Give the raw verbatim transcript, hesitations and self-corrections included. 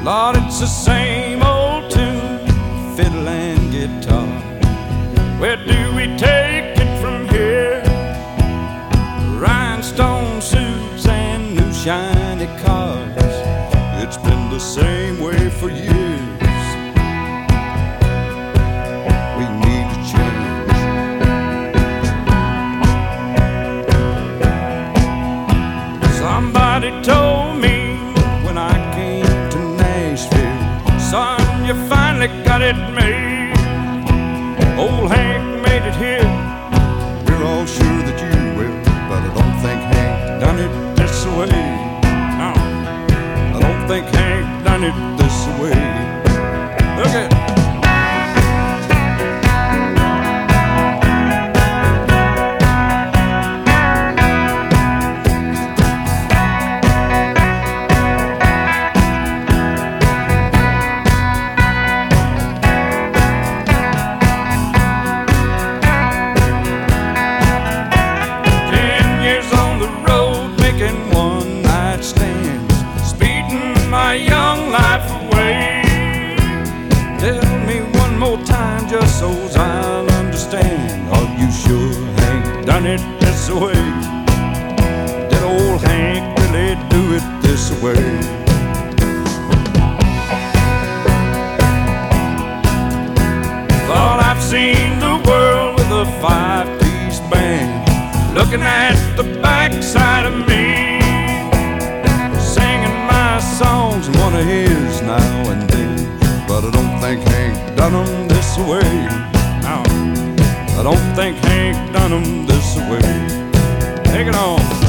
Lord, it's the same old tune, fiddle and guitar. Where do we take it from here? Rhinestone suits and new shiny cars. It's been the same way for years. We need a change. Somebody told me when I came to Nashville, son, you finally got it made. Old Hank made it here. We're all sure that you will, but I don't think Hank done it this way. No, I don't think Hank done it this way. Look at it. My young life away. Tell me one more time just so I'll understand. Are you sure Hank done it this way? Did old Hank really do it this way? Thought I've seen the world with a five-piece band, looking at the backside of me, songs and one of his now and then. But I don't think Hank done them this way. No, I don't think Hank done them this way. Take it on.